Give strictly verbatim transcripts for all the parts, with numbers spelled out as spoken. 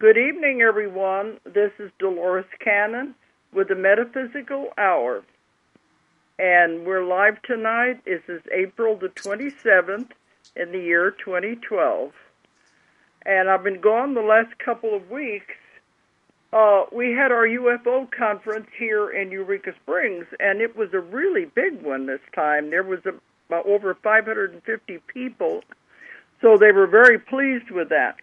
Good evening, everyone. This is Dolores Cannon with the Metaphysical Hour. And we're live tonight. This is April the twenty-seventh in the year twenty twelve. And I've been gone the last couple of weeks. Uh, we had our U F O conference here in Eureka Springs, and it was a really big one this time. There was about over five hundred fifty people, so they were very pleased with that.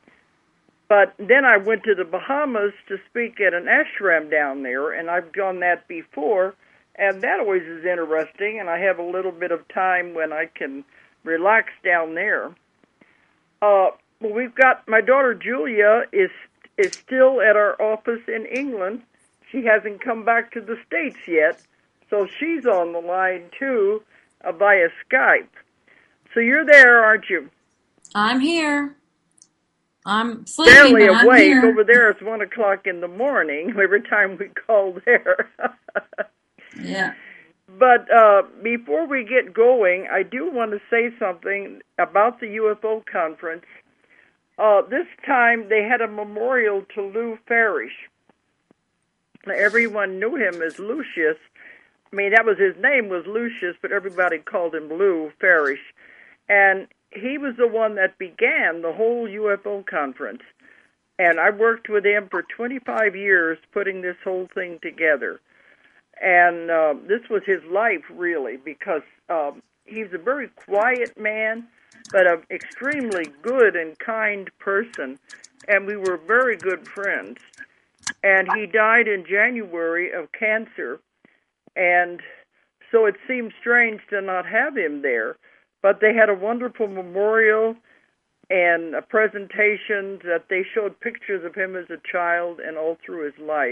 But then I went to the Bahamas to speak at an ashram down there, and I've done that before, and that always is interesting, and I have a little bit of time when I can relax down there. Uh, well, we've got, my daughter Julia is is still at our office in England. She hasn't come back to the States yet, so she's on the line too uh, via Skype. So you're there, aren't you? I'm here. I'm sleeping, barely but I'm awake. here. Over there, it's one o'clock in the morning every time we call there. Yeah. But uh, before we get going, I do want to say something about the U F O conference. Uh, this time, they had a memorial to Lou Farish. Everyone knew him as Lucius. I mean, that was his name was Lucius, but everybody called him Lou Farish. And he was the one that began the whole U F O conference. And I worked with him for twenty-five years putting this whole thing together. And uh, this was his life, really, because um, he's a very quiet man, but an extremely good and kind person. And we were very good friends. And he died in January of cancer. And so it seemed strange to not have him there. But they had a wonderful memorial and a presentation that they showed pictures of him as a child and all through his life.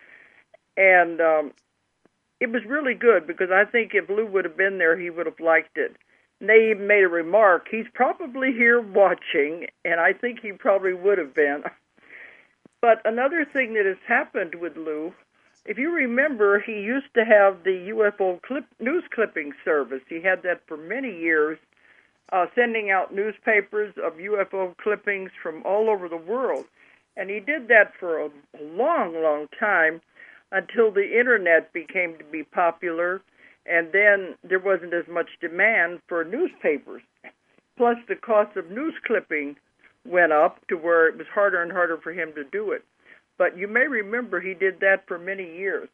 And um, it was really good because I think if Lou would have been there, he would have liked it. And they even made a remark. He's probably here watching, and I think he probably would have been. But another thing that has happened with Lou, if you remember, he used to have the U F O clip, news clipping service. He had that for many years, uh, sending out newspapers of U F O clippings from all over the world. And he did that for a long, long time until the Internet became to be popular, and then there wasn't as much demand for newspapers. Plus, the cost of news clipping went up to where it was harder and harder for him to do it. But you may remember he did that for many years,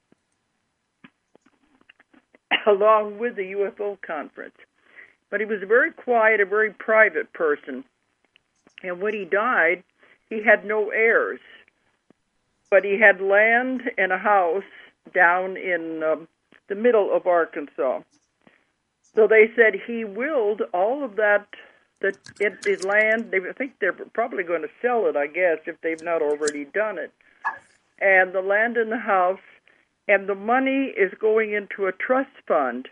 along with the U F O conference. But he was a very quiet, a very private person. And when he died, he had no heirs. But he had land and a house down in um, the middle of Arkansas. So they said he willed all of that, that it, his land. They I think they're probably going to sell it, I guess, if they've not already done it. And the land and the house, and the money is going into a trust fund.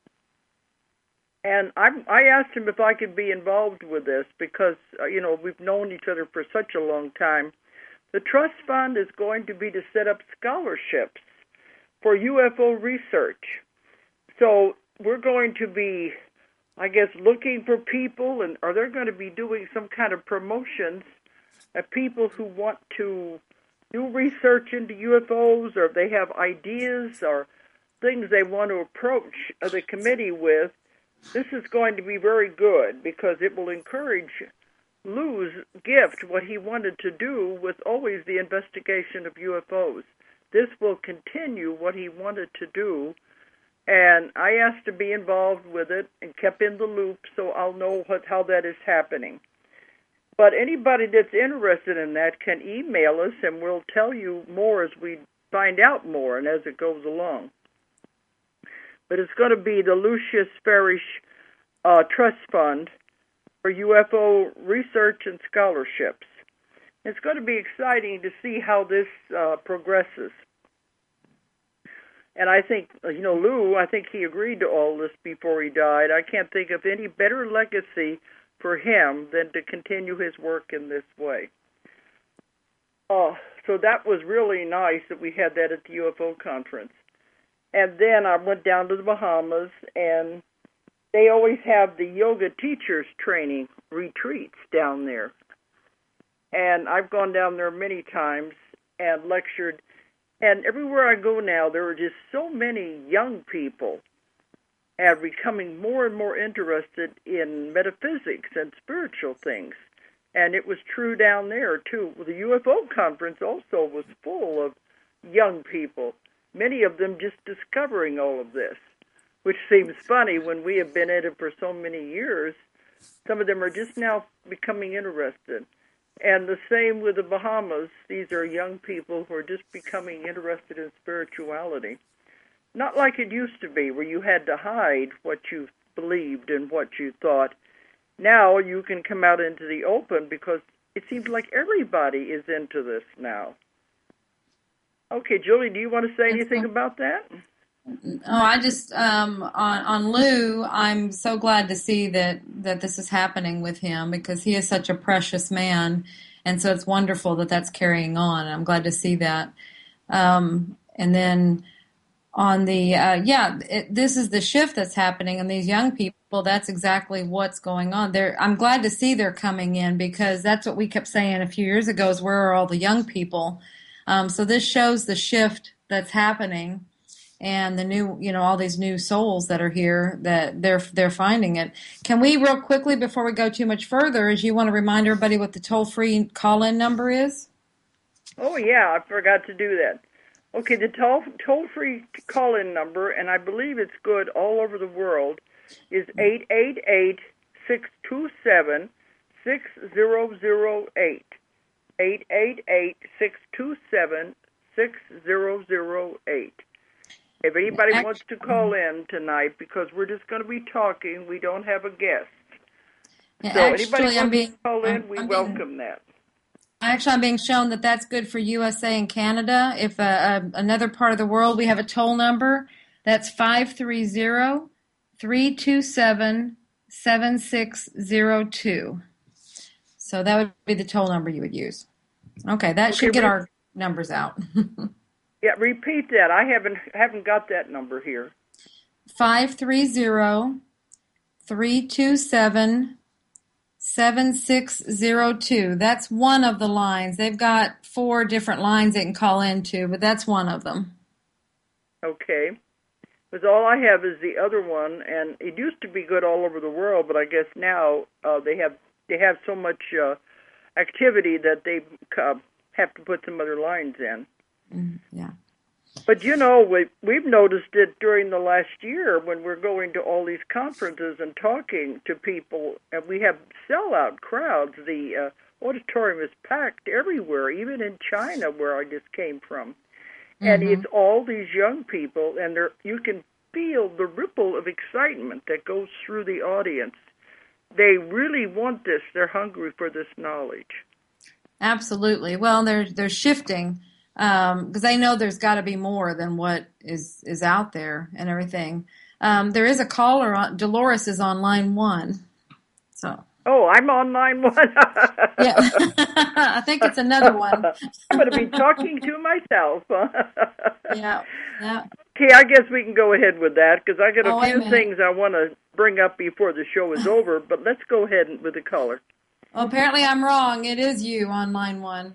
And I, I asked him if I could be involved with this because, uh, you know, we've known each other for such a long time. The trust fund is going to be to set up scholarships for U F O research. So we're going to be, I guess, looking for people, and are they going to be doing some kind of promotions of people who want to do research into U F Os, or if they have ideas or things they want to approach the committee with. This is going to be very good because it will encourage Lou's gift, what he wanted to do with always the investigation of U F Os. This will continue what he wanted to do, and I asked to be involved with it and kept in the loop so I'll know what, how that is happening. But anybody that's interested in that can email us, and we'll tell you more as we find out more and as it goes along. But it's going to be the Lucius Farish uh, Trust Fund for U F O research and scholarships. It's going to be exciting to see how this uh, progresses. And I think, you know, Lou, I think he agreed to all this before he died. I can't think of any better legacy for him than to continue his work in this way. Uh, so that was really nice that we had that at the U F O conference. And then I went down to the Bahamas, and they always have the yoga teachers training retreats down there. and I've gone down there many times and lectured. And everywhere I go now, there are just so many young people are becoming more and more interested in metaphysics and spiritual things. And it was true down there, too. The U F O conference also was full of young people, many of them just discovering all of this, which seems funny when we have been at it for so many years. Some of them are just now becoming interested. And the same with the Bahamas. These are young people who are just becoming interested in spirituality. Not like it used to be, where you had to hide what you believed and what you thought. Now you can come out into the open because it seems like everybody is into this now. Okay, Julie, do you want to say anything about that? Oh, I just, um, on, on Lou, I'm so glad to see that, that this is happening with him because he is such a precious man. And so it's wonderful that that's carrying on. I'm glad to see that. Um, and then on the, uh, yeah, it, this is the shift that's happening and these young people, that's exactly what's going on. They're, I'm glad to see they're coming in because that's what we kept saying a few years ago is where are all the young people? Um, so this shows the shift that's happening. And the new, you know, all these new souls that are here, that they're they're finding it. Can we, real quickly, before we go too much further, is you want to remind everybody what the toll-free call-in number is? Oh, yeah, I forgot to do that. Okay, the toll, toll-free call-in number, and I believe it's good all over the world, is eight eight eight, six two seven, six zero zero eight. eight eight eight, six two seven, six zero zero eight. If anybody Actually, wants to call in tonight, because we're just going to be talking, we don't have a guest. Yeah, so actually, anybody wants I'm being, to call in, I'm, we I'm welcome being, that. Actually, I'm being shown that that's good for U S A and Canada. If uh, uh, another part of the world, we have a toll number. That's five three zero, three two seven, seven six zero two. So that would be the toll number you would use. Okay, that okay, should get re- our numbers out. Yeah, repeat that. I haven't haven't got that number here. Five three zero, three two seven, seven six zero two. That's one of the lines. They've got four different lines they can call into, but that's one of them. Okay. Because all I have is the other one, and it used to be good all over the world, but I guess now uh, they have they have so much uh, activity that they uh, have to put some other lines in. Mm, yeah. But, you know, we, we've noticed it during the last year when we're going to all these conferences and talking to people, and we have sellout crowds. The uh, auditorium is packed everywhere, even in China, where I just came from. Mm-hmm. And it's all these young people, and they're, you can feel the ripple of excitement that goes through the audience. They really want this. They're hungry for this knowledge. Absolutely. Well, they're they're shifting because um, they know there's got to be more than what is is out there and everything. Um, there is a caller. On, Dolores is on line one. So. Oh, I'm on line one. Yeah, I think it's another one. I'm going to be talking to myself. Yeah, yeah. Okay, I guess we can go ahead with that because I got a oh, few things I want to bring up before the show is over. But let's go ahead with the caller. Well, apparently I'm wrong. It is you on line one.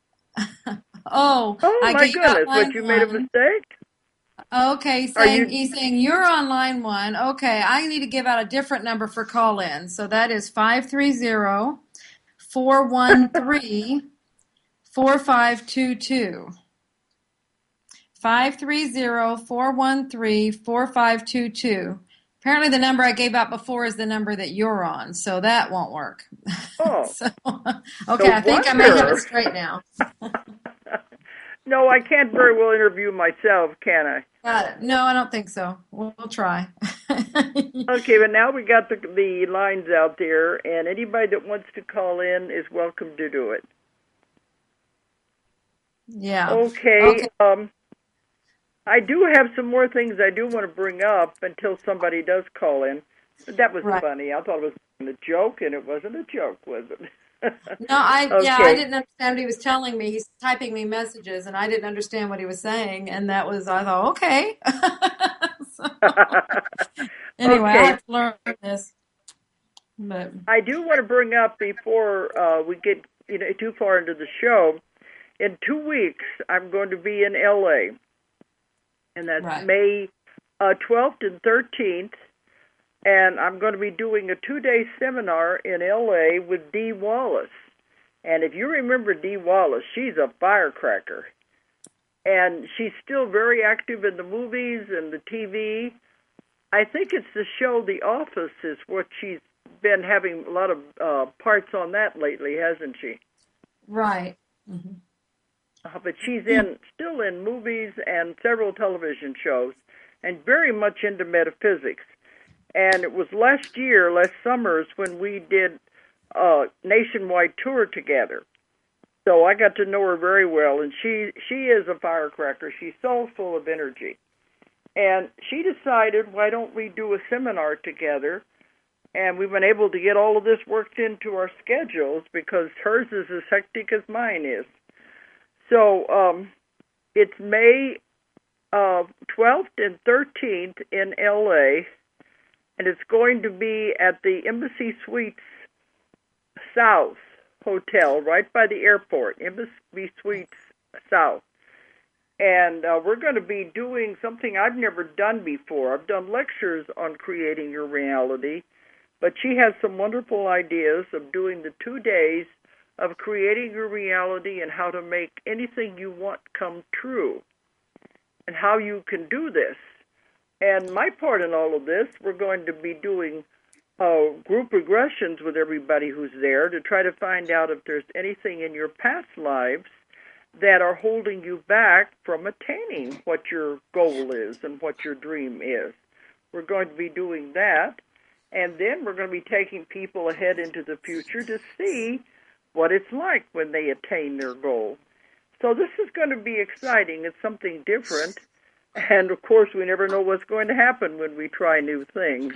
oh, oh I my goodness! What, you one. made a mistake? Okay, he's saying, you... he's saying you're on line one. Okay, I need to give out a different number for call-in. So that is five three zero, four one three, four five two two. five three zero, four one three, four five two two. Apparently the number I gave out before is the number that you're on, so that won't work. Oh. so, okay, no I think wonder. I may have it straight now. No, I can't very well interview myself, can I? Got it. No, I don't think so. We'll, we'll try. Okay, but now we got the, the lines out there, and anybody that wants to call in is welcome to do it. Yeah. Okay. okay. Um, I do have some more things I do want to bring up until somebody does call in. But that was right. funny. I thought it was a joke, and it wasn't a joke, was it? No, I okay. yeah, I didn't understand what he was telling me. He's typing me messages, and I didn't understand what he was saying, and that was I thought okay. so, anyway, okay. I have to learn this. But I do want to bring up before uh, we get you know too far into the show, in two weeks I'm going to be in L A, and that's Right. May uh, twelfth and thirteenth, and I'm going to be doing a two-day seminar in L A with Dee Wallace. And if you remember Dee Wallace, she's a firecracker. And she's still very active in the movies and the T V. I think it's the show The Office is what she's been having a lot of uh, parts on that lately, hasn't she? Right. Mm-hmm. Uh, but she's in still in movies and several television shows, and very much into metaphysics. And it was last year, last summer's, when we did a nationwide tour together. So I got to know her very well, and she she is a firecracker. She's so full of energy. And she decided, why don't we do a seminar together? And we've been able to get all of this worked into our schedules because hers is as hectic as mine is. So um, it's May uh, twelfth and thirteenth in L A, and it's going to be at the Embassy Suites South Hotel, right by the airport, Embassy Suites South. And uh, we're going to be doing something I've never done before. I've done lectures on creating your reality, but she has some wonderful ideas of doing the two days of creating your reality and how to make anything you want come true and how you can do this. And my part in all of this, we're going to be doing uh, group regressions with everybody who's there to try to find out if there's anything in your past lives that are holding you back from attaining what your goal is and what your dream is. We're going to be doing that, and then we're going to be taking people ahead into the future to see what it's like when they attain their goal. So this is going to be exciting. It's something different, and of course we never know what's going to happen when we try new things.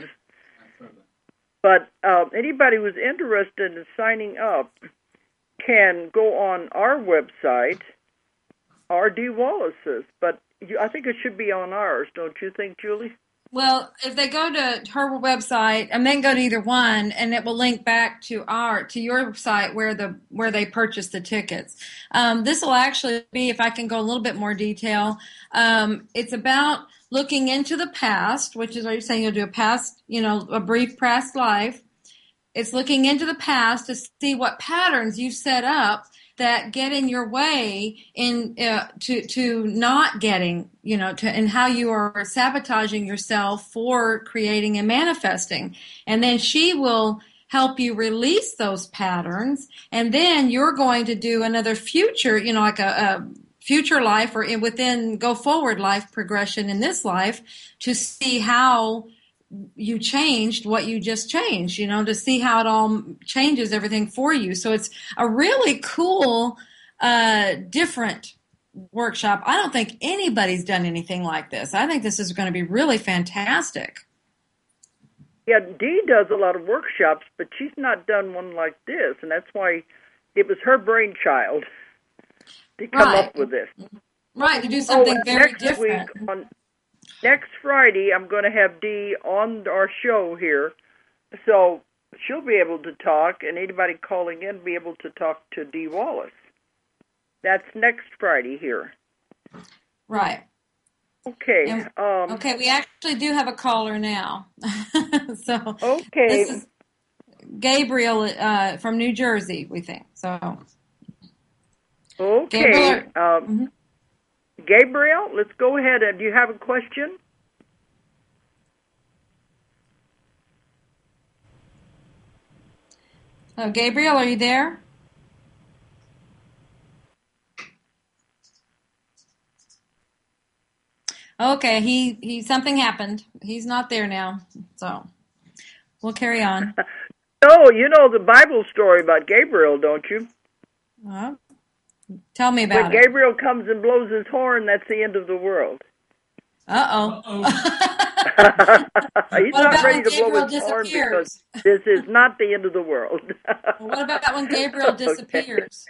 But uh, anybody who's interested in signing up can go on our website, R D Wallace's, but you, I think it should be on ours, don't you think, Julie? Well, if they go to her website, and then go to either one, and it will link back to our to your site where the where they purchased the tickets. Um, this will actually be, if I can go a little bit more detail, um, it's about looking into the past, which is, are you saying you'll do a past, you know, a brief past life? It's looking into the past to see what patterns you've set up that get in your way in uh, to to not getting, you know, to and how you are sabotaging yourself for creating and manifesting. And then she will help you release those patterns, and then you're going to do another future, you know, like a, a future life or in, within go forward life progression in this life to see how you changed what you just changed, you know, to see how it all changes everything for you. So it's a really cool, uh, different workshop. I don't think anybody's done anything like this. I think this is going to be really fantastic. Yeah, Dee does a lot of workshops, but she's not done one like this, and that's why it was her brainchild to come Right. up with this. Right, to do something oh, very next different. Week on, next Friday, I'm going to have Dee on our show here, so she'll be able to talk, and anybody calling in be able to talk to Dee Wallace. That's next Friday here. Right. Okay. And, um, okay, we actually do have a caller now. so okay. This is Gabriel uh, from New Jersey, we think. So. Okay. Gabriel, um, mm-hmm. Gabriel, let's go ahead. And do you have a question? Oh, Gabriel, are you there? Okay, he, he something happened. He's not there now, so we'll carry on. Oh, you know the Bible story about Gabriel, don't you? Uh, tell me about when it. When Gabriel comes and blows his horn, that's the end of the world. Uh-oh. He's what not ready to Gabriel blow his horn because this is not the end of the world. Well, what about when Gabriel disappears?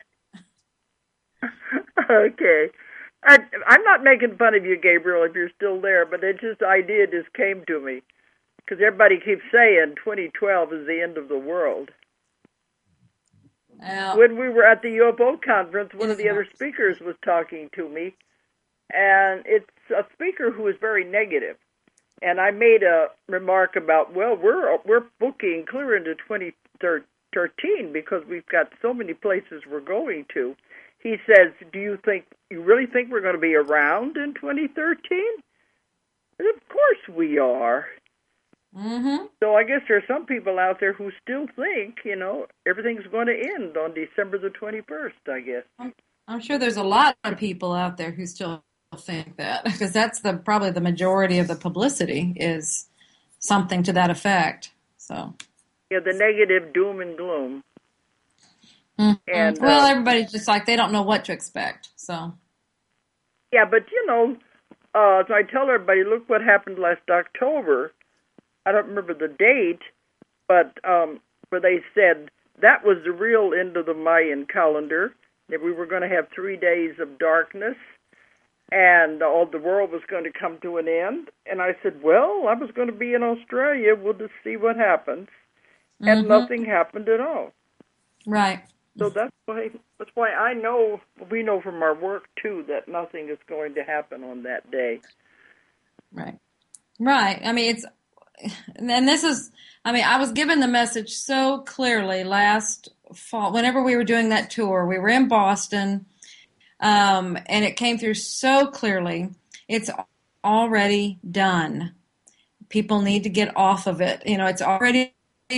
Okay. okay. I, I'm not making fun of you, Gabriel, if you're still there, but it just idea just came to me because everybody keeps saying twenty twelve is the end of the world. Yeah. When we were at the U F O conference, one of the Yeah. other speakers was talking to me, and it's a speaker who is very negative. And I made a remark about, well, we're we're booking clear into twenty thirteen because we've got so many places we're going to. He says, "Do you think you really think we're going to be around in twenty thirteen?" And of course we are. Mm-hmm. So I guess there are some people out there who still think, you know, everything's going to end on December the twenty-first, I guess. I'm, I'm sure there's a lot of people out there who still think that, because that's the probably the majority of the publicity is something to that effect. So Yeah, the negative doom and gloom. mm-hmm. And well, uh, everybody's just like they don't know what to expect. So yeah, but you know, uh, so I tell everybody, look what happened last October. I don't remember the date, but um, where they said that was the real end of the Mayan calendar, that we were going to have three days of darkness, and all the world was going to come to an end. And I said, well, I was going to be in Australia. We'll just see what happens. And mm-hmm. nothing happened at all. Right. So that's why that's why I know, we know from our work, too, that nothing is going to happen on that day. Right. Right. I mean, it's, and this is, I mean, I was given the message so clearly last fall, whenever we were doing that tour. We were in Boston, um, and it came through so clearly. It's already done. People need to get off of it. You know, it's already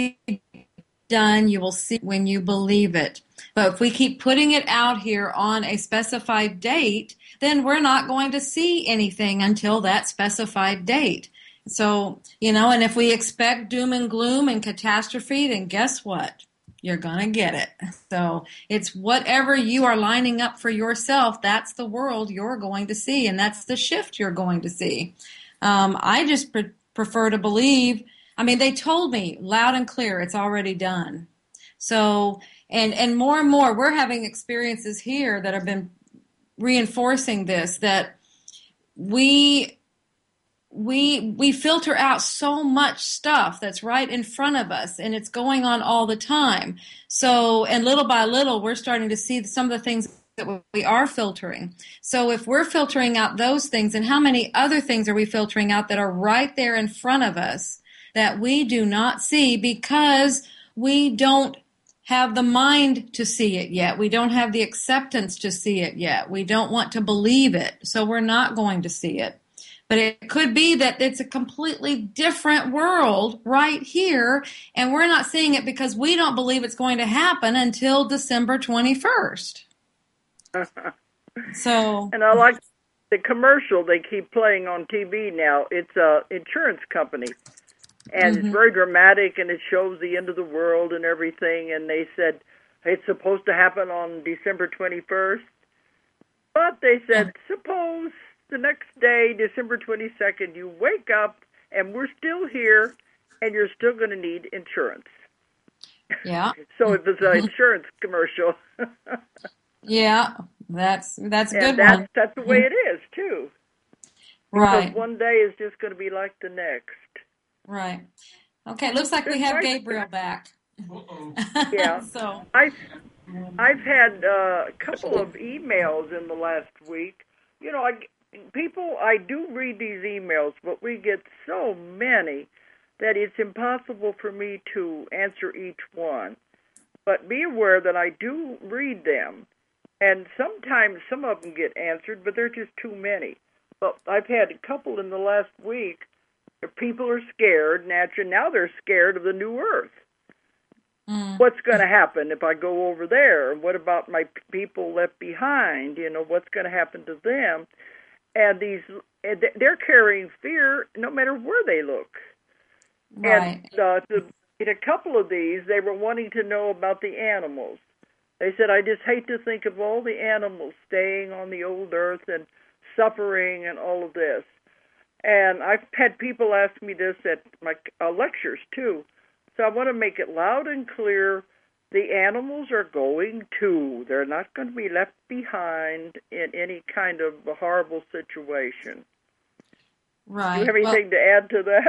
done. You will see when you believe it. But if we keep putting it out here on a specified date, then we're not going to see anything until that specified date. So, you know, and if we expect doom and gloom and catastrophe, then guess what? You're going to get it. So it's whatever you are lining up for yourself, that's the world you're going to see, and that's the shift you're going to see. Um, I just pre- prefer to believe, I mean, they told me loud and clear, it's already done. So, and, and more and more, we're having experiences here that have been reinforcing this, that we... we we filter out so much stuff that's right in front of us, and it's going on all the time. So, and little by little, we're starting to see some of the things that we are filtering. So if we're filtering out those things, and how many other things are we filtering out that are right there in front of us that we do not see because we don't have the mind to see it yet. We don't have the acceptance to see it yet. We don't want to believe it, so we're not going to see it. But it could be that it's a completely different world right here, and we're not seeing it because we don't believe it's going to happen until December twenty-first. So, and I like the commercial they keep playing on T V now. It's a insurance company, and mm-hmm. it's very dramatic, and it shows the end of the world and everything. And they said it's supposed to happen on December twenty-first, but they said yeah. suppose the next day, December twenty-second, you wake up and we're still here, and you're still going to need insurance. Yeah. So it was an insurance commercial. Yeah, that's that's a and good that's, one. That's the way it is too. Right. Because one day is just going to be like the next. Right. Okay. It looks like we have Gabriel back. Uh-oh. Yeah. So I've I've had uh, a couple of emails in the last week. You know, I. People, I do read these emails, but we get so many that it's impossible for me to answer each one. But be aware that I do read them, and sometimes some of them get answered, but they're just too many. But I've had a couple in the last week where people are scared, naturally. Now they're scared of the new earth. Mm. What's going to happen if I go over there? What about my people left behind? You know, what's going to happen to them? And these, they're carrying fear no matter where they look. Right. And uh, to, in a couple of these, they were wanting to know about the animals. They said, I just hate to think of all the animals staying on the old earth and suffering and all of this. And I've had people ask me this at my uh, lectures, too. So I want to make it loud and clear. The animals are going too. They're not going to be left behind in any kind of a horrible situation. Right. Do you have anything well, to add to that?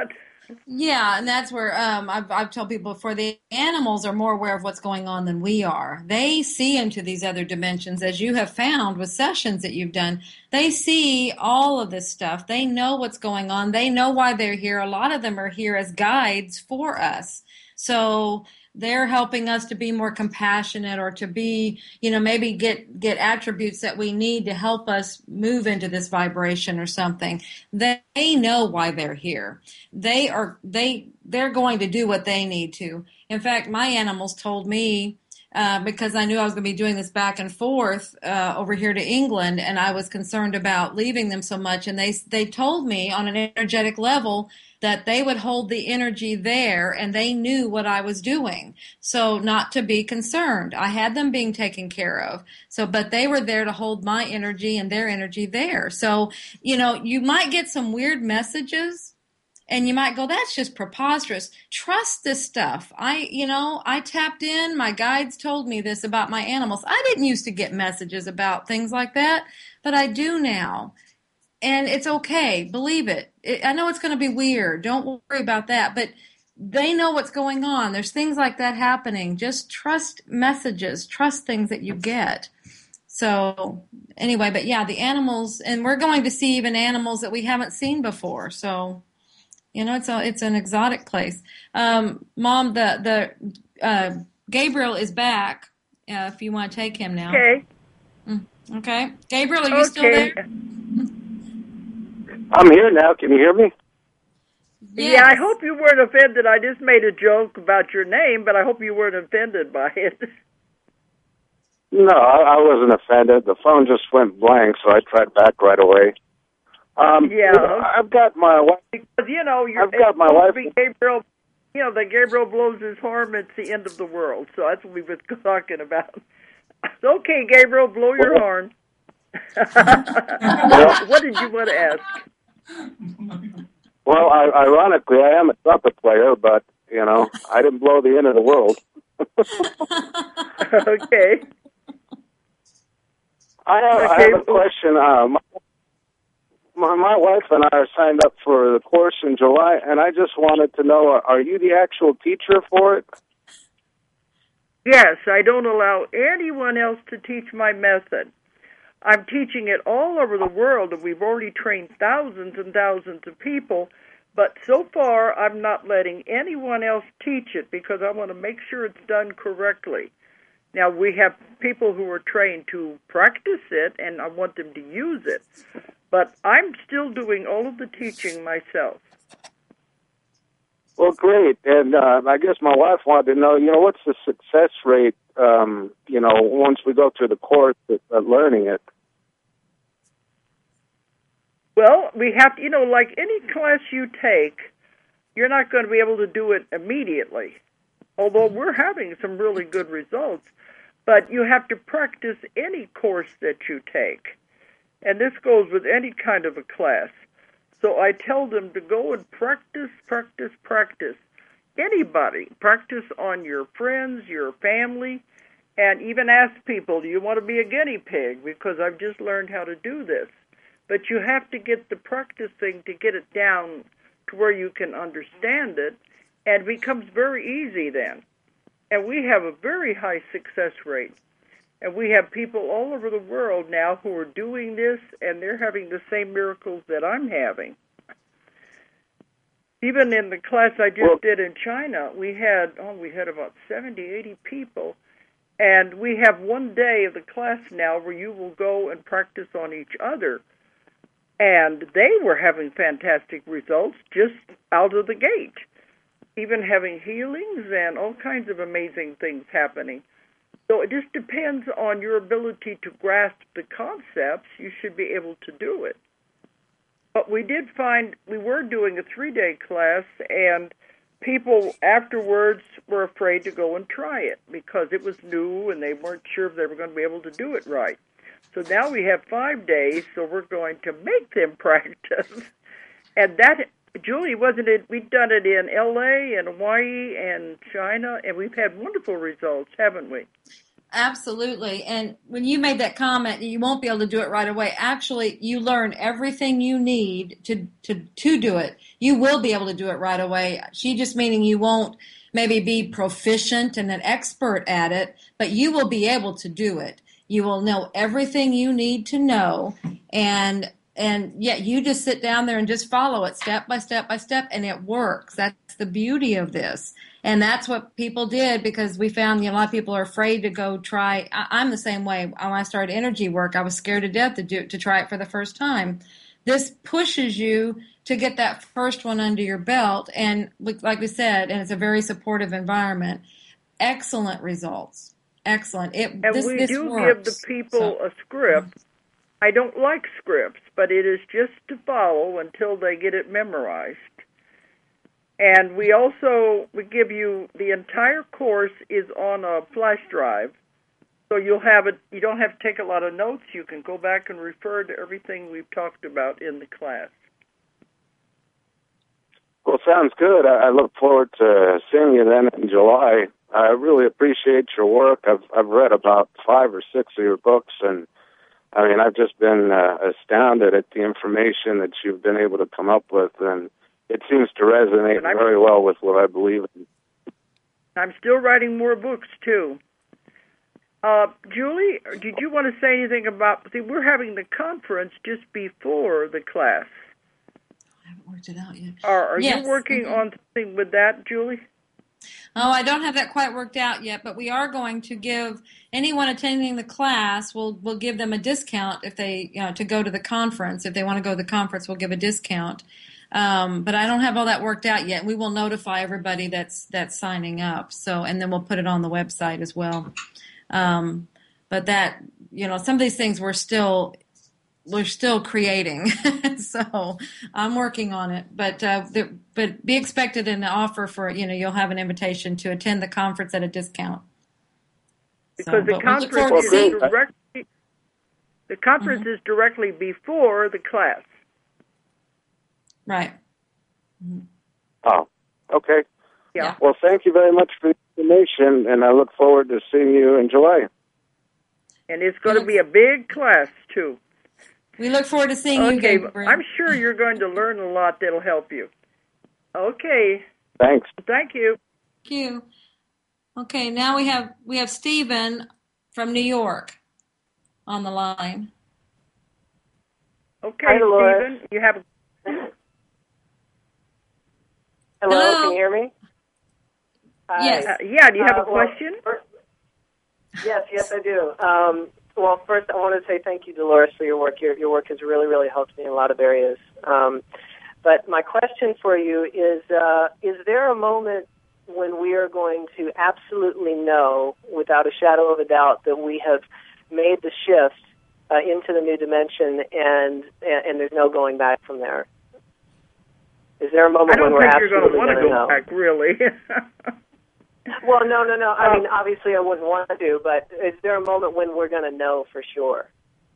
Yeah, and that's where um, I've, I've told people before the animals are more aware of what's going on than we are. They see into these other dimensions, as you have found with sessions that you've done. They see all of this stuff. They know what's going on. They know why they're here. A lot of them are here as guides for us. So they're helping us to be more compassionate or to be, you know, maybe get, get attributes that we need to help us move into this vibration or something. They know why they're here. They are, they, they're going to do what they need to. In fact, my animals told me, uh, because I knew I was going to be doing this back and forth, uh, over here to England, and I was concerned about leaving them so much. And they, they told me on an energetic level that they would hold the energy there, and they knew what I was doing. So not to be concerned. I had them being taken care of. So, but they were there to hold my energy and their energy there. So, you know, you might get some weird messages, and you might go, that's just preposterous. Trust this stuff. I, you know, I tapped in. My guides told me this about my animals. I didn't used to get messages about things like that, but I do now. And it's okay. Believe it. it I know it's going to be weird. Don't worry about that. But they know what's going on. There's things like that happening. Just trust messages. Trust things that you get. So anyway, but yeah, the animals, and we're going to see even animals that we haven't seen before. So, you know, it's a, it's an exotic place. Um, Mom, the, the, uh, Gabriel is back. Uh, if you want to take him now. Okay. Mm, okay. Gabriel, are you Okay. still there? I'm here now. Can you hear me? Yes. Yeah, I hope you weren't offended. I just made a joke about your name, but I hope you weren't offended by it. No, I, I wasn't offended. The phone just went blank, so I tried back right away. Um, Yeah. I've got my wife. Because, you know, you're I've got my supposed to wife. be Gabriel, you know, that Gabriel blows his horn, it's the end of the world. So that's what we were talking about. Okay, Gabriel, blow your horn. what, what did you want to ask? Well, I, ironically, I am a trumpet player, but, you know, I didn't blow the end of the world. Okay. I have, I have a question. Uh, my, my, my wife and I are signed up for the course in July, and I just wanted to know, are, are you the actual teacher for it? Yes, I don't allow anyone else to teach my method. I'm teaching it all over the world, and we've already trained thousands and thousands of people, but so far I'm not letting anyone else teach it because I want to make sure it's done correctly. Now, we have people who are trained to practice it, and I want them to use it, but I'm still doing all of the teaching myself. Well, great. And uh, I guess my wife wanted to know, you know, what's the success rate, um, you know, once we go through the course at, at learning it? Well, we have to, you know, like any class you take, you're not going to be able to do it immediately, although we're having some really good results. But you have to practice any course that you take. And this goes with any kind of a class. So I tell them to go and practice, practice, practice. Anybody. Practice on your friends, your family, and even ask people, do you want to be a guinea pig? Because I've just learned how to do this. But you have to get the practicing to get it down to where you can understand it, and it becomes very easy then. And we have a very high success rate. And we have people all over the world now who are doing this, and they're having the same miracles that I'm having. Even in the class I just well, did in China, we had, oh, we had about seventy, eighty people. And we have one day of the class now where you will go and practice on each other. And they were having fantastic results just out of the gate, even having healings and all kinds of amazing things happening. So it just depends on your ability to grasp the concepts. You should be able to do it. But we did find we were doing a three-day class, and people afterwards were afraid to go and try it because it was new and they weren't sure if they were going to be able to do it right. So now we have five days, so we're going to make them practice. And that, Julie, wasn't it? We've done it in L A and Hawaii and China, and we've had wonderful results, haven't we? Absolutely. And when you made that comment, you won't be able to do it right away. Actually, you learn everything you need to, to, to do it. You will be able to do it right away. She just meaning you won't maybe be proficient and an expert at it, but you will be able to do it. You will know everything you need to know. And, and yeah, you just sit down there and just follow it step by step by step, and it works. That's the beauty of this. And that's what people did, because we found, you know, a lot of people are afraid to go try. I, I'm the same way. When I started energy work, I was scared to death to do to try it for the first time. This pushes you to get that first one under your belt, and like we said, and it's a very supportive environment. Excellent results. Excellent. It, and this, we this do works. give the people so, a script. I don't like scripts, but it is just to follow until they get it memorized. And we also we give you the entire course is on a flash drive, so you'll have it. You don't have to take a lot of notes. You can go back and refer to everything we've talked about in the class. Well, sounds good. I, I look forward to seeing you then in July. I really appreciate your work. I've I've read about five or six of your books, and I mean I've just been uh, astounded at the information that you've been able to come up with, and it seems to resonate very well with what I believe in. I'm still writing more books, too. Uh, Julie, did you want to say anything about... See, we're having the conference just before the class. I haven't worked it out yet. Are, are yes. you working mm-hmm. on something with that, Julie? Oh, I don't have that quite worked out yet, but we are going to give anyone attending the class, we'll, we'll give them a discount if they, you know, to go to the conference. If they want to go to the conference, we'll give a discount. Um, but I don't have all that worked out yet. We will notify everybody that's that's signing up. So, and then we'll put it on the website as well. Um, but that, you know, some of these things we're still we're still creating. So I'm working on it. But uh, the, but be expected in the offer for, you know, you'll have an invitation to attend the conference at a discount. Because so, the conference is directly the conference mm-hmm. is directly before the class. Right. Mm-hmm. Oh, okay. Yeah. Well, thank you very much for the information, and I look forward to seeing you in July. And it's going to be a big class, too. We look forward to seeing okay, you, Gabriel. I'm sure you're going to learn a lot that'll help you. Okay. Thanks. Thank you. Thank you. Okay, now we have we have Stephen from New York on the line. Okay, Hi, Stephen, you have a Hello, Hello, can you hear me? Yes. Uh, yeah, do you have uh, a question? Well, first, yes, yes, I do. Um, well, first, I want to say thank you, Dolores, for your work. Your, your work has really, really helped me in a lot of areas. Um, but my question for you is, uh, is there a moment when we are going to absolutely know, without a shadow of a doubt, that we have made the shift uh, into the new dimension and, and, and there's no going back from there? Is there a moment I don't when we're think you're absolutely going to want to go know? back, really. Well, no, no, no. I Uh, mean, obviously I wouldn't want to, but is there a moment when we're going to know for sure?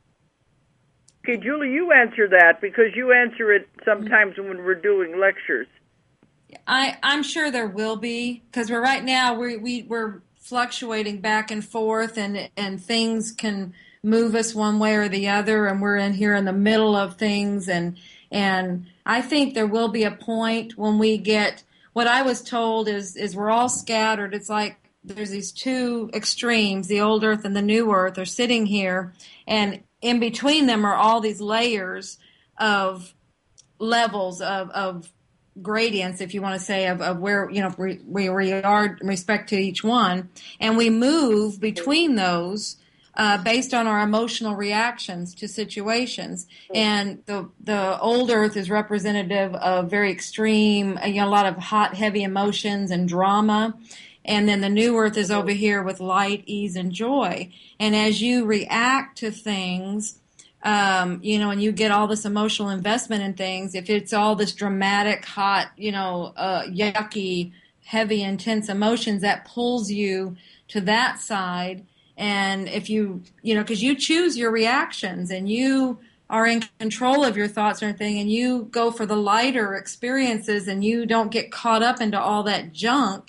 Okay, Julie, you answer that because you answer it sometimes when we're doing lectures. I, I'm sure there will be, because we're right now we we we're fluctuating back and forth, and and things can move us one way or the other, and we're in here in the middle of things, and and I think there will be a point when we get what I was told is is we're all scattered. It's like there's these two extremes, the old earth and the new earth, are sitting here, and in between them are all these layers of levels of of gradients, if you want to say, of, of where, you know, we, we are in respect to each one. And we move between those uh, based on our emotional reactions to situations. And the the old earth is representative of very extreme, you know, a lot of hot, heavy emotions and drama. And then the new earth is over here with light, ease, and joy. And as you react to things, Um, you know, and you get all this emotional investment in things, if it's all this dramatic, hot, you know, uh, yucky, heavy, intense emotions, that pulls you to that side. And if you, you know, because you choose your reactions and you are in control of your thoughts and everything, and you go for the lighter experiences and you don't get caught up into all that junk,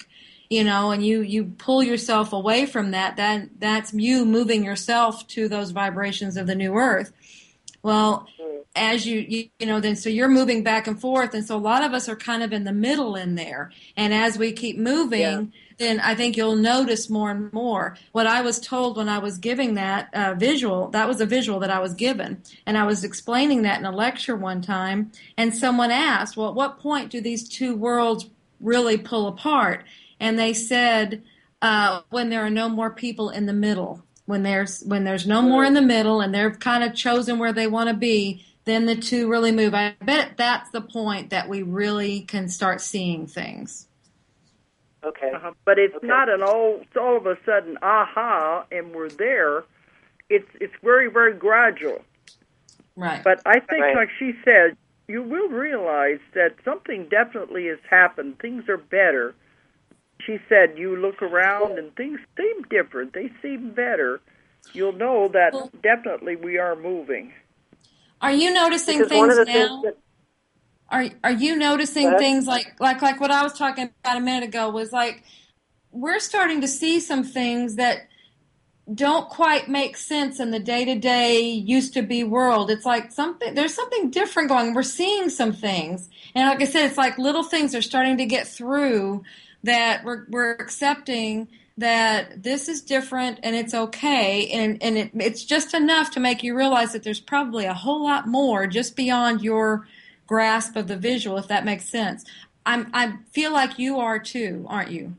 you know, and you, you pull yourself away from that, that that's you moving yourself to those vibrations of the new earth. Well, as you, you, you know, then so you're moving back and forth. And so a lot of us are kind of in the middle in there. And as we keep moving, yeah. then I think you'll notice more and more. What I was told when I was giving that uh, visual, that was a visual that I was given. And I was explaining that in a lecture one time. And someone asked, well, at what point do these two worlds really pull apart? And they said, uh, when there are no more people in the middle. When there's when there's no more in the middle and they're kind of chosen where they want to be, then the two really move. I bet that's the point that we really can start seeing things. Okay. Uh-huh. But it's okay. not an all, it's all of a sudden, aha, and we're there. It's it's very, very gradual. Right. But I think, right. like she said, you will realize that something definitely has happened. Things are better. She said, you look around and things seem different. They seem better. You'll know that well, definitely we are moving. Are you noticing things now? Things that, are Are you noticing things like, like like what I was talking about a minute ago was like we're starting to see some things that don't quite make sense in the day-to-day used-to-be world. It's like something there's something different going. We're seeing some things. And like I said, it's like little things are starting to get through that we're, we're accepting that this is different and it's okay, and, and it, it's just enough to make you realize that there's probably a whole lot more just beyond your grasp of the visual, if that makes sense. I'm, I feel like you are too, aren't you?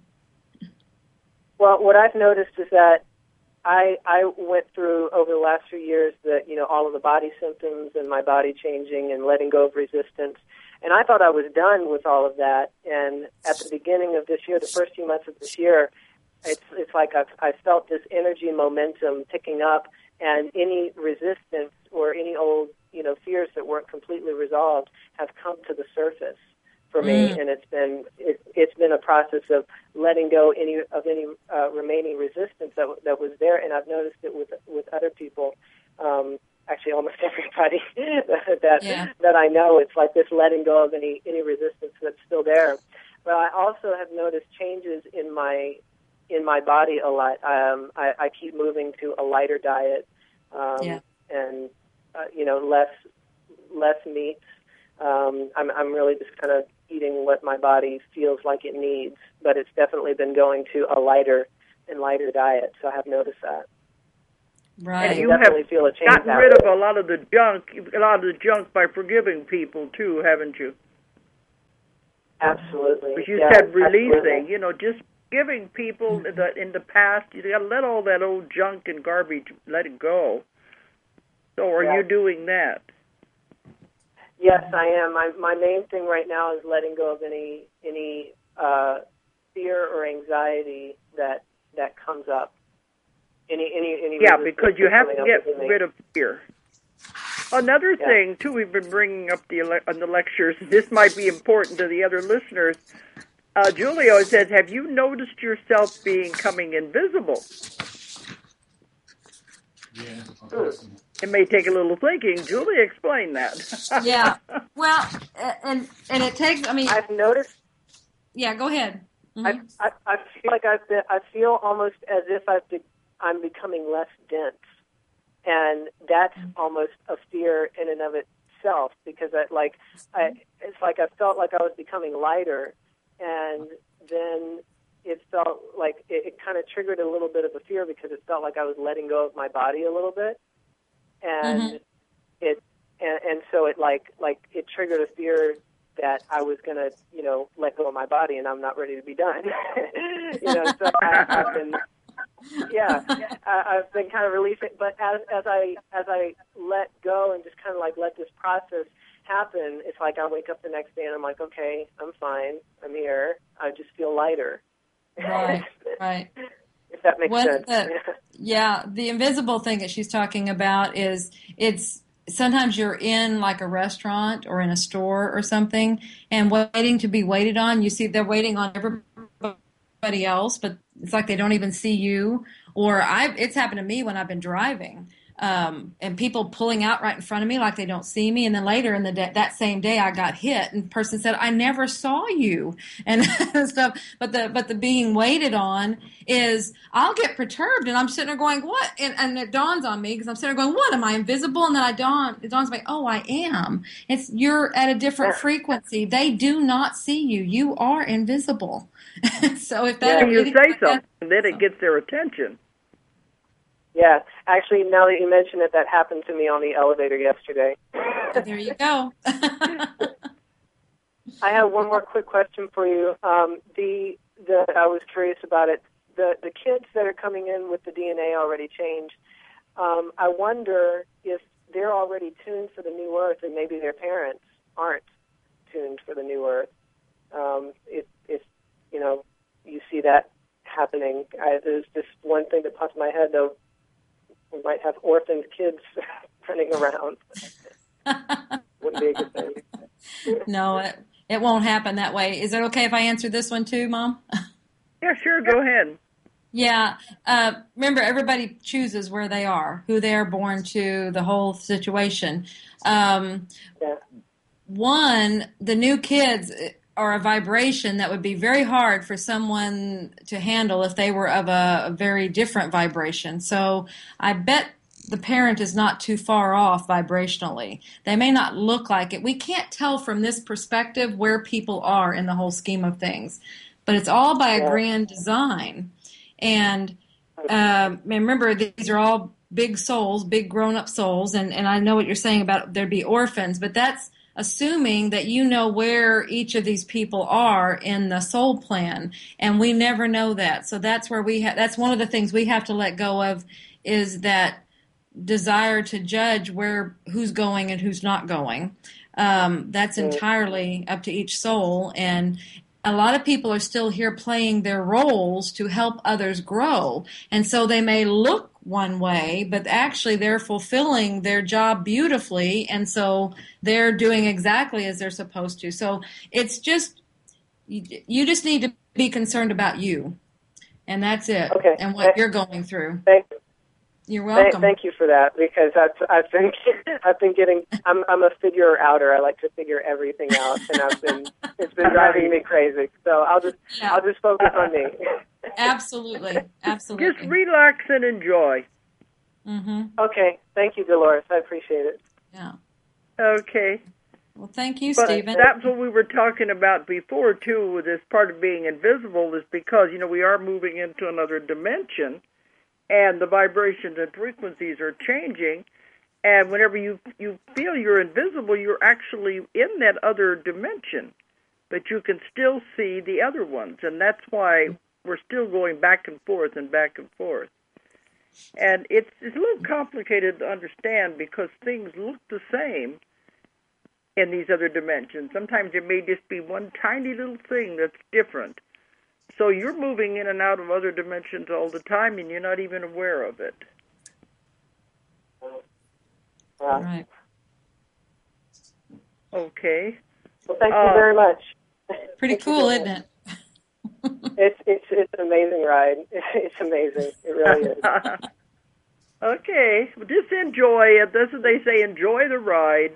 Well, what I've noticed is that I, I went through over the last few years that, you know, all of the body symptoms and my body changing and letting go of resistance. And I thought I was done with all of that. And at the beginning of this year, the first few months of this year, it's it's like I've, I felt this energy momentum picking up, and any resistance or any old, you know, fears that weren't completely resolved have come to the surface for me. Mm. And it's been it, it's been a process of letting go any of any uh, remaining resistance that that was there. And I've noticed it with with other people. Um, Actually, almost everybody that yeah. that I know, it's like this letting go of any any resistance that's still there. But I also have noticed changes in my in my body a lot. Um, I, I keep moving to a lighter diet, um, yeah. and uh, you know, less less meats. Um, I'm I'm really just kind of eating what my body feels like it needs. But it's definitely been going to a lighter and lighter diet. So I have noticed that. Right. And you have feel a change gotten rid of a lot of the junk, a lot of the junk by forgiving people too, haven't you? Absolutely. But you yeah, said releasing, absolutely. you know, just giving people mm-hmm. that in the past, you got to let all that old junk and garbage, let it go. So are yeah. you doing that? Yes, I am. My my main thing right now is letting go of any any uh, fear or anxiety that that comes up. Any, any, any yeah, because you have to get rid of fear. Another yeah. thing, too, we've been bringing up the on the lectures, this might be important to the other listeners. Uh, Julio says, have you noticed yourself becoming invisible? Yeah. It may take a little thinking. Julia, explain that. yeah. Well, and and it takes, I mean... I've noticed... Yeah, go ahead. Mm-hmm. I, I, I feel like I've been, I feel almost as if I've been, I'm becoming less dense. And that's almost a fear in and of itself, because I, like, I, it's like I felt like I was becoming lighter, and then it felt like it, it kind of triggered a little bit of a fear, because it felt like I was letting go of my body a little bit, and mm-hmm. it and, and so it like like it triggered a fear that I was going to, you know, let go of my body, and I'm not ready to be done. you know, so I, I've been. Yeah, I, I've been kind of releasing, but as as I as I let go and just kind of like let this process happen, it's like I wake up the next day and I'm like, okay, I'm fine, I'm here. I just feel lighter. Right, right. If that makes what sense. The, yeah, the invisible thing that she's talking about is it's sometimes you're in like a restaurant or in a store or something and waiting to be waited on. You see they're waiting on everybody else, but it's like they don't even see you. Or I, it's happened to me when I've been driving. Um, and people pulling out right in front of me like they don't see me. And then later in the day, that same day, I got hit, and the person said, "I never saw you," and stuff. But the but the being waited on is, I'll get perturbed, and I'm sitting there going, "What?" And, and it dawns on me because I'm sitting there going, "What? Am I invisible?" And then I dawn it dawns on me, "Oh, I am. It's you're at a different frequency. They do not see you. You are invisible." So if that yeah, you really, say something, then it gets their attention. Yeah, actually, now that you mention it, that happened to me on the elevator yesterday. There you go. I have one more quick question for you. Um, the the I was curious about it. The the kids that are coming in with the D N A already changed. Um, I wonder if they're already tuned for the new Earth, and maybe their parents aren't tuned for the new Earth. Um, if if you know you see that happening, I, there's just one thing that pops in my head though. We might have orphaned kids running around. Wouldn't be a good thing. No, it, it won't happen that way. Is it okay if I answer this one too, Mom? Yeah, sure, go ahead. Yeah. Uh, remember, everybody chooses where they are, who they are born to, the whole situation. Um, yeah. One, the new kids are a vibration that would be very hard for someone to handle if they were of a, a very different vibration. So I bet the parent is not too far off vibrationally. They may not look like it. We can't tell from this perspective where people are in the whole scheme of things, but it's all by a yeah. grand design. And uh, remember, these are all big souls, big grown-up souls, and, and I know what you're saying about there'd be orphans, but that's assuming that you know where each of these people are in the soul plan, and we never know that. So that's where we ha- that's one of the things we have to let go of, is that desire to judge where who's going and who's not going. Um, that's entirely up to each soul, and a lot of people are still here playing their roles to help others grow, and so they may look one way, but actually they're fulfilling their job beautifully, and so they're doing exactly as they're supposed to. So it's just, you just need to be concerned about you, and that's it, okay. and what you're going through. Thank you. You're welcome. Thank, thank you for that, because I've, I've been I've been getting I'm I'm a figure outer. I like to figure everything out, and I've been it's been driving me crazy. So I'll just yeah. I'll just focus on me. Absolutely, absolutely. Just relax and enjoy. Mm-hmm. Okay, thank you, Dolores. I appreciate it. Yeah. Okay. Well, thank you, but Stephen. That's what we were talking about before too. With this part of being invisible, is because you know we are moving into another dimension. And the vibrations and frequencies are changing, and whenever you you feel you're invisible, you're actually in that other dimension, but you can still see the other ones, and that's why we're still going back and forth and back and forth. And it's it's a little complicated to understand because things look the same in these other dimensions. Sometimes it may just be one tiny little thing that's different. So you're moving in and out of other dimensions all the time, and you're not even aware of it. All right. Okay. Well, thank uh, you very much. Pretty cool, isn't it? It's it's it's an amazing ride. It's amazing. It really is. Okay. Well, just enjoy it. That's what they say. Enjoy the ride.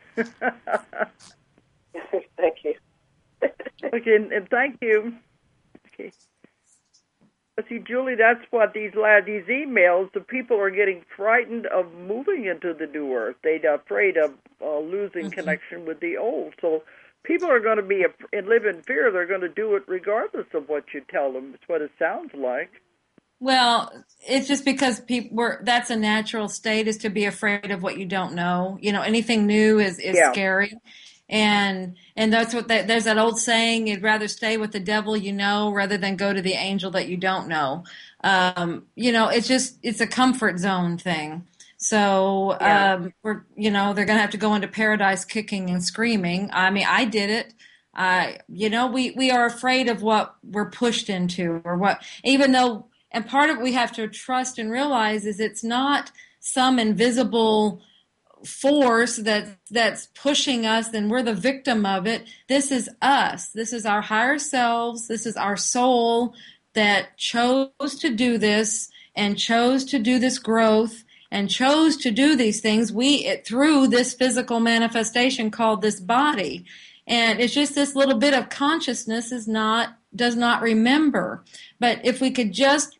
Thank you. Okay, and, and thank you. Okay. See, Julie, that's what these these emails, the people are getting frightened of moving into the new earth. They're afraid of uh, losing mm-hmm. connection with the old. So people are going to be and live in fear. They're going to do it regardless of what you tell them. It's what it sounds like. Well, it's just because people were, that's a natural state, is to be afraid of what you don't know. You know, anything new is, is yeah. scary. And and that's what that, there's that old saying, you'd rather stay with the devil you know rather than go to the angel that you don't know. Um, you know, it's just, it's a comfort zone thing. So, yeah. um, we're, you know, they're going to have to go into paradise kicking and screaming. I mean, I did it. Uh, you know, we, we are afraid of what we're pushed into, or what, even though, and part of what we have to trust and realize is it's not some invisible force that that's pushing us and we're the victim of it. This is us. This is our higher selves. This is our soul that chose to do this and chose to do this growth. and chose to do these things, we it, through this physical manifestation called this body. And it's just this little bit of consciousness is not does not remember. But if we could just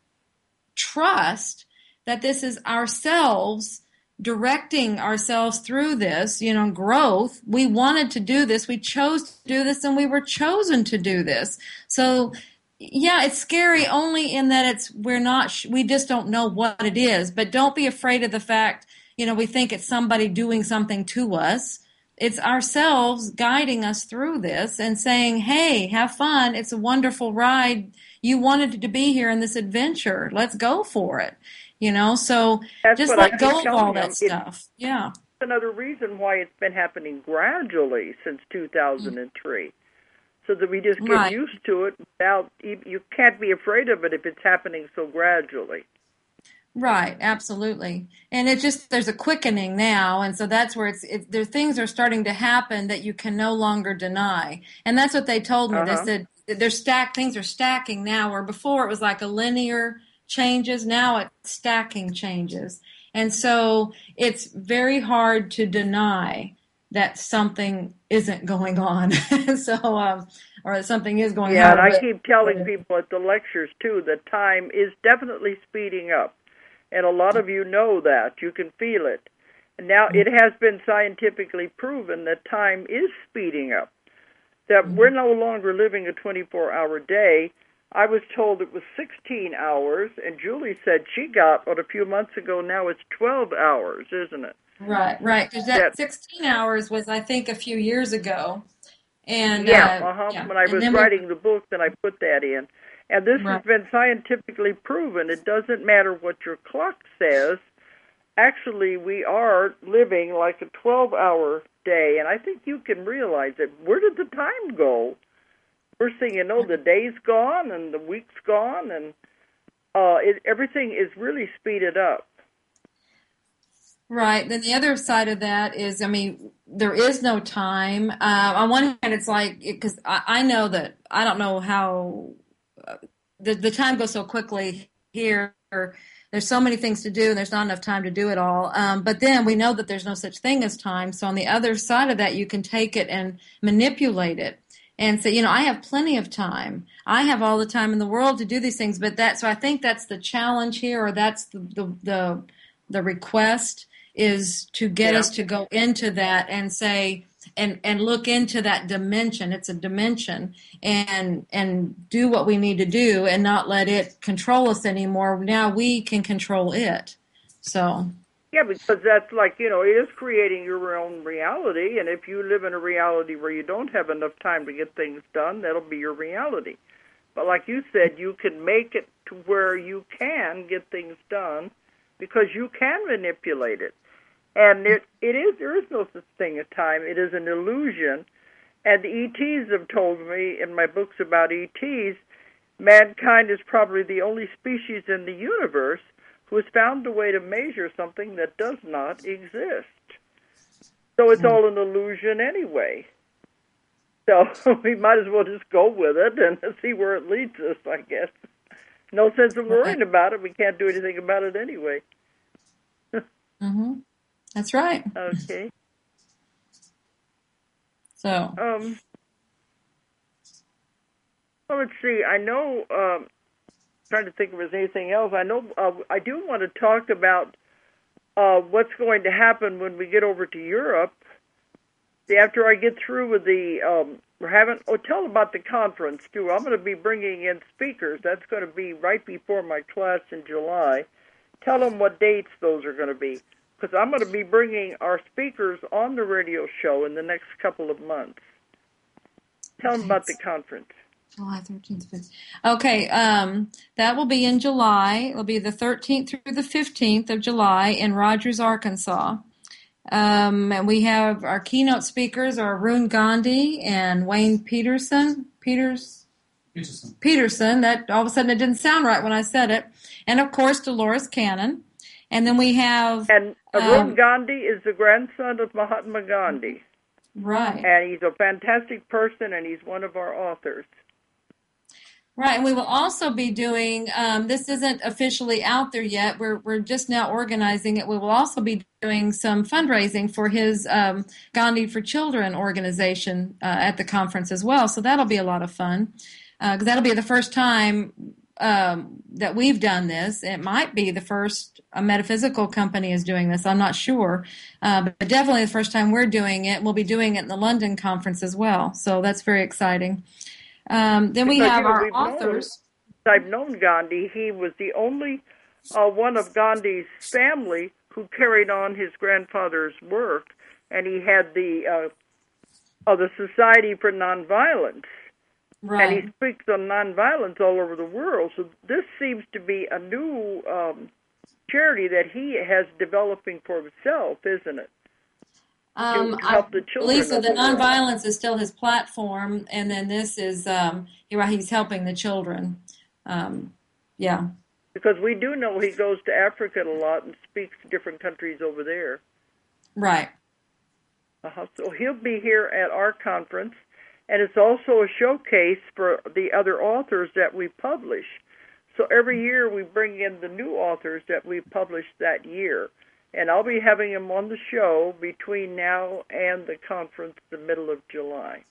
trust that this is ourselves directing ourselves through this, you know, growth. We wanted to do this. We chose to do this, and we were chosen to do this. So, yeah, it's scary only in that it's we're not we just don't know what it is. But don't be afraid of the fact, you know, we think it's somebody doing something to us. It's ourselves guiding us through this and saying, "Hey, have fun. It's a wonderful ride. You wanted to be here in this adventure. Let's go for it." You know, so That's just what I let keep go of telling all that them. stuff. Yeah. Another reason why it's been happening gradually since two thousand three, so that we just get Right. used to it without, you can't be afraid of it if it's happening so gradually. Right, absolutely. And it just, there's a quickening now, and so that's where it's, it, there things are starting to happen that you can no longer deny. And that's what they told me. Uh-huh. They said they're stacked, things are stacking now, where before it was like a linear changes, now it's stacking changes. And so it's very hard to deny that something isn't going on. so, um, or that something is going Yeah, on. and I but- keep telling people at the lectures, too, that time is definitely speeding up. And a lot of you know that. You can feel it. And now it has been scientifically proven that time is speeding up, that Mm-hmm. we're no longer living a twenty-four hour day. I was told it was sixteen hours, and Julie said she got, what, a few months ago, now it's twelve hours, isn't it? Right, right. Because that Yeah. sixteen hours was, I think, a few years ago. And Yeah, uh, uh-huh. yeah. When I And was then we- writing the book, then I put that in. And this Right. has been scientifically proven. It doesn't matter what your clock says. Actually, we are living like a twelve hour day, and I think you can realize it. Where did the time go? First thing you know, the day's gone and the week's gone, and uh, it, everything is really speeded up. Right. Then the other side of that is, I mean, there is no time. Uh, on one hand, it's like, because I, I know that, I don't know how, uh, the, the time goes so quickly here. There's so many things to do, and there's not enough time to do it all. Um, but then we know that there's no such thing as time. So on the other side of that, you can take it and manipulate it and say, you know, I have plenty of time. I have all the time in the world to do these things. But that, so I think that's the challenge here, or that's the, the, the, the request, is to get Yeah. us to go into that and say, and, and look into that dimension. It's a dimension, and and do what we need to do and not let it control us anymore. Now we can control it. So, Yeah, because that's like, you know, it is creating your own reality, and if you live in a reality where you don't have enough time to get things done, that'll be your reality. But like you said, you can make it to where you can get things done because you can manipulate it. And it, it is, there is no such thing as time. It is an illusion. And the E Ts have told me in my books about E Ts, mankind is probably the only species in the universe who has found a way to measure something that does not exist. So it's all an illusion anyway. So we might as well just go with it and see where it leads us, I guess. No sense of worrying about it. We can't do anything about it anyway. mm-hmm. That's right. Okay. So, Um, well, let's see. I know, um, trying to think if there's anything else. I know uh, I do want to talk about uh, what's going to happen when we get over to Europe. See, after I get through with the, um, we're having, oh, tell about the conference, too. I'm going to be bringing in speakers. That's going to be right before my class in July. Tell them what dates those are going to be, because I'm going to be bringing our speakers on the radio show in the next couple of months. Tell them about the conference. July thirteenth, fifteenth. Okay, um, that will be in July. It will be the thirteenth through the fifteenth of July in Rogers, Arkansas. Um, and we have our keynote speakers are Arun Gandhi and Wayne Peterson. Peters Peterson. Peterson. That all of a sudden it didn't sound right when I said it. And of course Dolores Cannon. And then we have And Arun um, Gandhi is the grandson of Mahatma Gandhi. right. And he's a fantastic person, and he's one of our authors. Right, and we will also be doing, um, this isn't officially out there yet, we're, we're just now organizing it. We will also be doing some fundraising for his um, Gandhi for Children organization uh, at the conference as well, so that'll be a lot of fun, because uh, that'll be the first time um, that we've done this. It might be the first a metaphysical company is doing this, I'm not sure, uh, but definitely the first time we're doing it. We'll be doing it in the London conference as well, so that's very exciting. Um, then we because, have you know, our authors. Known, I've known Gandhi. He was the only uh, one of Gandhi's family who carried on his grandfather's work, and he had the uh, uh, the Society for Nonviolence, right. and he speaks on nonviolence all over the world. So this seems to be a new um, charity that he has developing for himself, isn't it? Um, I believe so. The nonviolence is still his platform, and then this is um, he's helping the children. Um, yeah, because we do know he goes to Africa a lot and speaks to different countries over there. Right. Uh-huh. So he'll be here at our conference, and it's also a showcase for the other authors that we publish. So every year we bring in the new authors that we published that year. And I'll be having him on the show between now and the conference, the middle of July.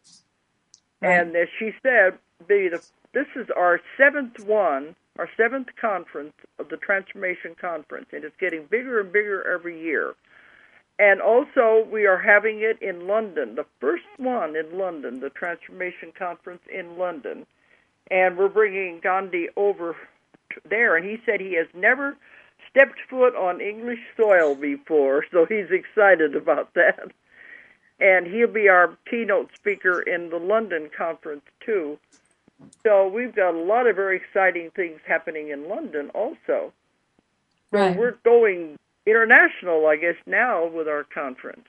Right. And as she said, the, the, this is our seventh one, our seventh conference of the Transformation Conference, and it's getting bigger and bigger every year. And also, we are having it in London, the first one in London, the Transformation Conference in London. And we're bringing Gandhi over there, and he said he has never stepped foot on English soil before, so he's excited about that. And he'll be our keynote speaker in the London conference, too. So we've got a lot of very exciting things happening in London also. So right. We're going international, I guess, now with our conference.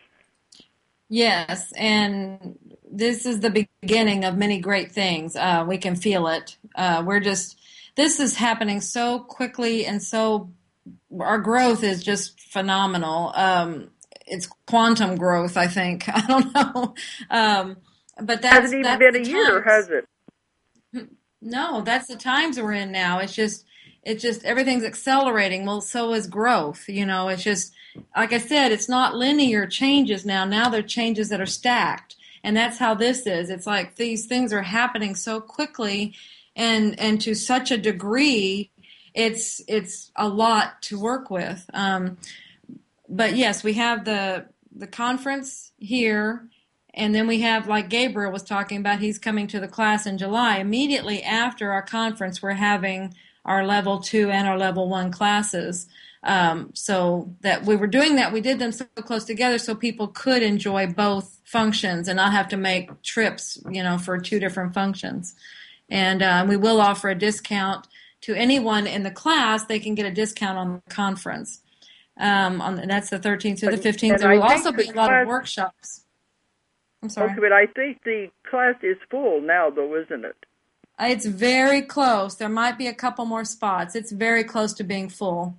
Yes, and this is the beginning of many great things. Uh, we can feel it. Uh, we're just, this is happening so quickly and so our growth is just phenomenal. Um, it's quantum growth, I think. I don't know. Um, but that's, hasn't even that's been a times. year, has it? No, that's the times we're in now. It's just, it's just everything's accelerating. Well, so is growth. You know, it's just, like I said, it's not linear changes now. Now they're changes that are stacked. And that's how this is. It's like these things are happening so quickly and, and to such a degree. It's it's a lot to work with, um, but yes, we have the the conference here, and then we have, like Gabriel was talking about, he's coming to the class in July. Immediately after our conference, we're having our level two and our level one classes. Um, so that we were doing that, we did them so close together so people could enjoy both functions and not have to make trips, you know, for two different functions. And uh, we will offer a discount to anyone in the class. They can get a discount on the conference. Um, on the, that's the thirteenth through the fifteenth. There will also be a lot of workshops. I'm sorry. Okay, but I think the class is full now, though, isn't it? It's very close. There might be a couple more spots. It's very close to being full.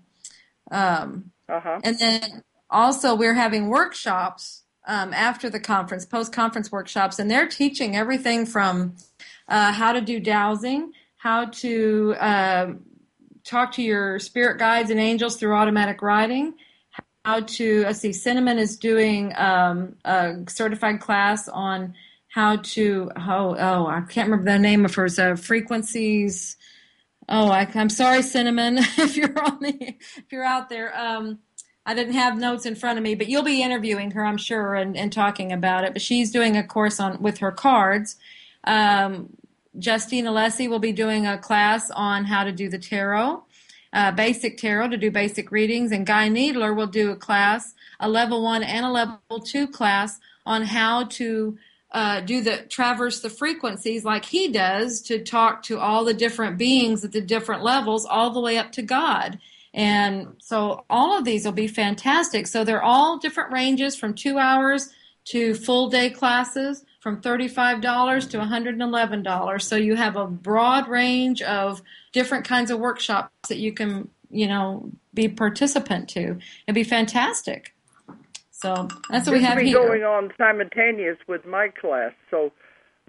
Um, uh-huh. And then also we're having workshops um, after the conference, post-conference workshops, and they're teaching everything from uh, how to do dowsing, how to uh, talk to your spirit guides and angels through automatic writing, how to, let's see, Cinnamon is doing um, a certified class on how to, oh, oh, I can't remember the name of hers, uh, frequencies. Oh, I, I'm sorry, Cinnamon, if you're on the, if you're out there. Um, I didn't have notes in front of me, but you'll be interviewing her, I'm sure, and, and talking about it. But she's doing a course on with her cards. Um, Justine Alessi will be doing a class on how to do the tarot, uh, basic tarot, to do basic readings. And Guy Needler will do a class, a level one and a level two class on how to uh, do the traverse the frequencies like he does to talk to all the different beings at the different levels all the way up to God. And so all of these will be fantastic. So they're all different ranges from two hours to full day classes, from thirty-five dollars to one hundred eleven dollars. So you have a broad range of different kinds of workshops that you can, you know, be participant to. It'd be fantastic. So that's what this we have will be here. Going on simultaneous with my class. So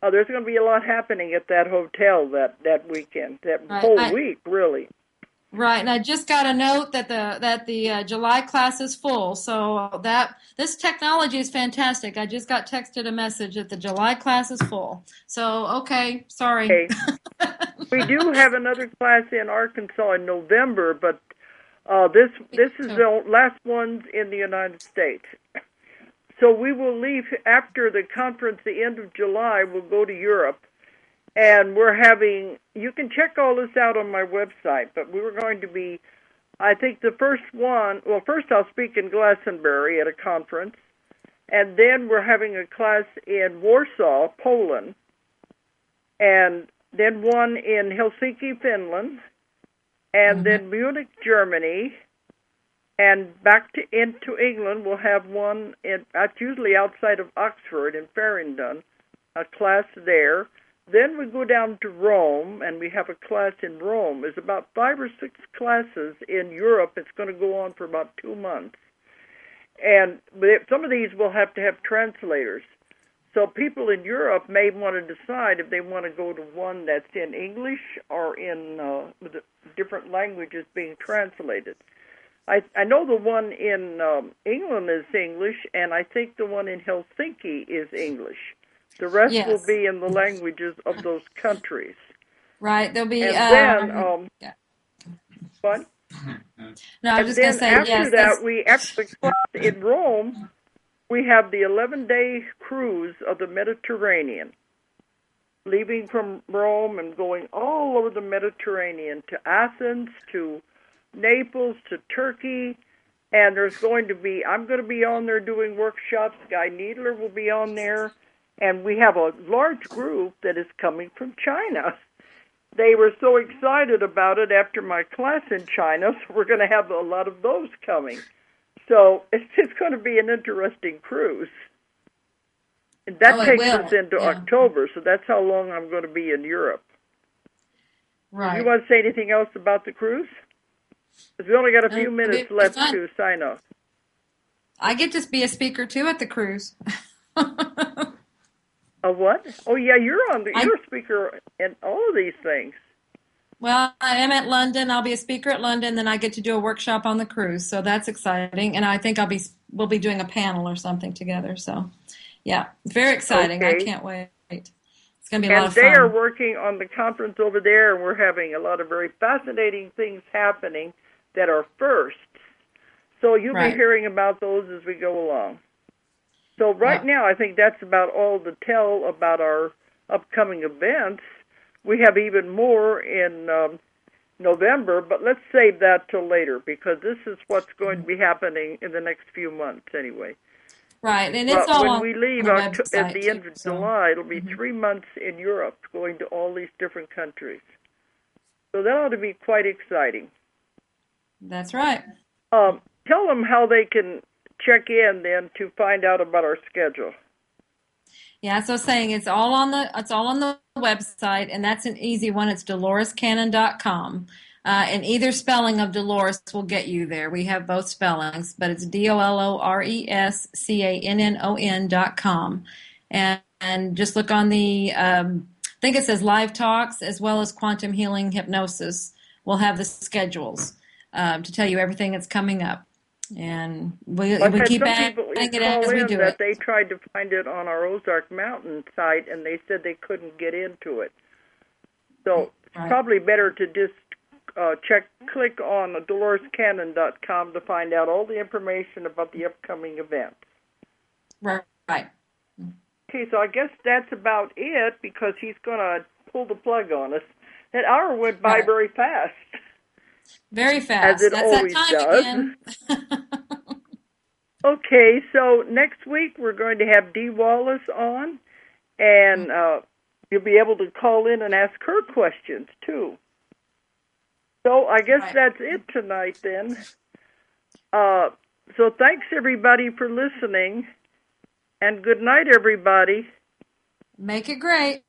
uh, there's going to be a lot happening at that hotel that, that weekend, that Right. whole I, week, really. Right, and I just got a note that the that the uh, July class is full. So that this technology is fantastic. I just got texted a message that the July class is full. So okay, sorry. Okay. We do have another class in Arkansas in November, but uh, this this is the last ones in the United States. So we will leave after the conference, the end of July. We'll go to Europe. And we're having, you can check all this out on my website, but we were going to be, I think the first one, well, first I'll speak in Glastonbury at a conference, and then we're having a class in Warsaw, Poland, and then one in Helsinki, Finland, and mm-hmm. then Munich, Germany, and back to into England, we'll have one, in, that's usually outside of Oxford in Farringdon, a class there. Then we go down to Rome, and we have a class in Rome. There's about five or six classes in Europe. It's going to go on for about two months. And some of these will have to have translators. So people in Europe may want to decide if they want to go to one that's in English or in uh, with different languages being translated. I, I know the one in um, England is English, and I think the one in Helsinki is English. The rest yes. will be in the languages of those countries. Right. There'll be. And um, then, um, yeah. what? No, I was and just then going to say after yes. that, That's... we after the class in Rome, we have the eleven-day cruise of the Mediterranean, leaving from Rome and going all over the Mediterranean to Athens, to Naples, to Turkey. And there's going to be, I'm going to be on there doing workshops. Guy Needler will be on there. And we have a large group that is coming from China. They were so excited about it after my class in China, so we're going to have a lot of those coming. So it's, it's going to be an interesting cruise. And that oh, takes will. us into yeah. October, so that's how long I'm going to be in Europe. Right. You want to say anything else about the cruise? Because we only got a few uh, minutes left to sign off. I get to be a speaker, too, at the cruise. A what? Oh, yeah, you're on the, I, you're a speaker in all of these things. Well, I am at London. I'll be a speaker at London, then I get to do a workshop on the cruise, so that's exciting. And I think I'll be we'll be doing a panel or something together. So, yeah, very exciting. Okay. I can't wait. It's going to be a and lot of fun. And they are working on the conference over there, and we're having a lot of very fascinating things happening that are firsts. So you'll right. be hearing about those as we go along. So right yeah. now, I think that's about all to tell about our upcoming events. We have even more in um, November, but let's save that till later because this is what's going to be happening in the next few months anyway. Right, and it's but all when on we leave the our t- website at the too, end of so. July, it'll be mm-hmm. three months in Europe, going to all these different countries. So that ought to be quite exciting. That's right. Um, tell them how they can check in then to find out about our schedule. Yeah, so saying it's all on the it's all on the website, and that's an easy one. It's dolores cannon dot com. Uh, and either spelling of Dolores will get you there. We have both spellings, but it's D O L O R E S C A N N O N dot com. And, and just look on the, um, I think it says live talks as well as quantum healing hypnosis. We'll have the schedules uh, to tell you everything that's coming up. And we, I've we had keep some adding people it call as we in do that it. they tried to find it on our Ozark Mountain site, and they said they couldn't get into it. So it's right. probably better to just uh, check, click on dolores cannon dot com to find out all the information about the upcoming event. Right. Right. Okay, so I guess that's about it because he's going to pull the plug on us. That hour went by right. very fast. Very fast. As it That's always that time does. Again. Okay, so next week we're going to have Dee Wallace on, and uh, you'll be able to call in and ask her questions, too. So I guess right. that's it tonight, then. Uh, so thanks, everybody, for listening, and good night, everybody. Make it great.